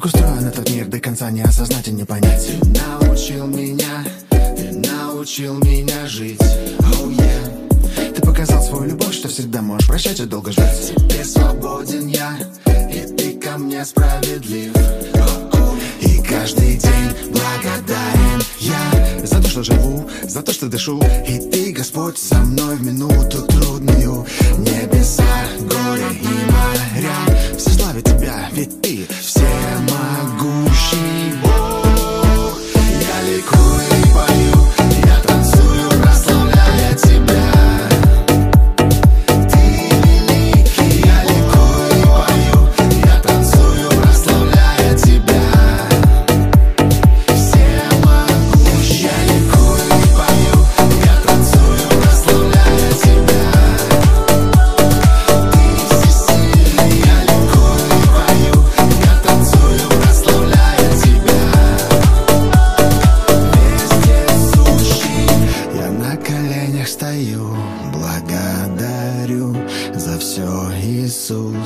Как устроен этот мир, до конца не осознать и не понять. Ты научил меня жить. Oh yeah. Ты показал свою любовь, что всегда можешь прощать и долго ждать. Теперь свободен я, и ты ко мне справедлив. И каждый день благодарен я за то, что живу, за то, что дышу. И ты, Господь, со мной в минуту трудную. Небеса, горы и моря все славят тебя, ведь ты всемогущий Бог. Я ликую и пою, я танцую, прославляя тебя. Ты великий. Я ликую и пою, я танцую, прославляя тебя. Всемогущий. Я ликую и пою, я танцую, прославляя тебя. Ты всесильный. Я ликую и пою, я танцую, прославляя тебя. Вездесущий. Я на коленях стою, благодарю за все, Иисус,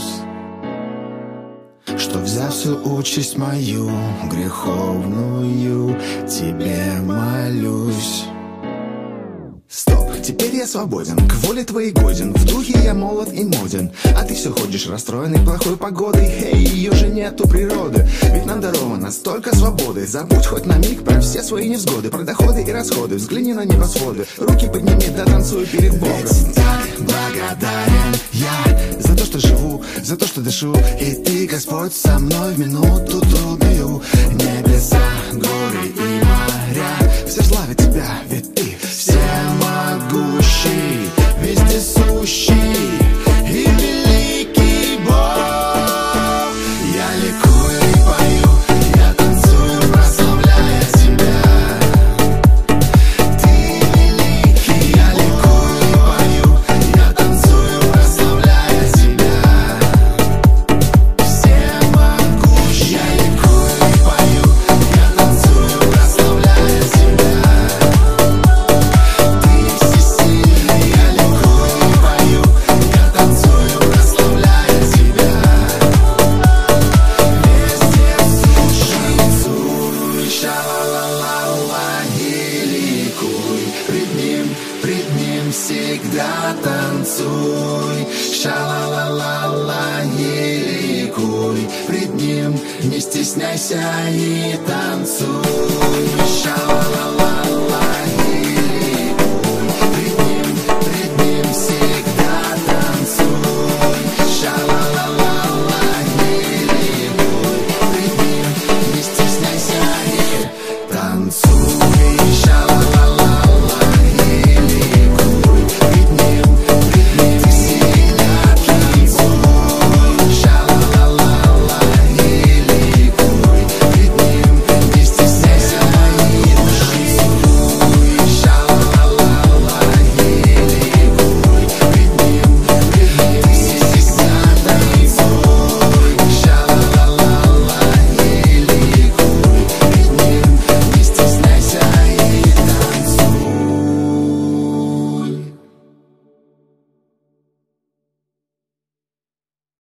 что взяв всю участь мою греховную, тебе молюсь. Стоп, теперь я свободен, к воле твоей годен. В духе я молод и моден, а ты все ходишь расстроенный плохой погодой. Хей, ее же нету природы, ведь нам даровано столько свободы. Забудь хоть на миг про все свои невзгоды, про доходы и расходы. Взгляни на небосводы, руки подними, да танцуй перед Богом. Ведь так благодарен я за то, что живу, за то, что дышу. И ты, Господь, со мной в минуту трудную. Небеса, горы и моря все славят тебя, ведь ты всемогущий, вездесущий и великий Бог. Я ликую и пою, я танцую, прославляя тебя. Ты великий. Я ликую и пою, я танцую, прославляя тебя. Всемогущий. Я ликую и пою, я танцую, прославляя тебя. Я ликую и пою, я танцую, прославляя тебя. Вездесущий. Танцуй, ша-ла-ла-ла-ла, и ликуй. Пред ним всегда танцуй. Ша-ла-ла-ла-ла, и ликуй. Пред ним не стесняйся и танцуй. Ша-ла-ла-ла.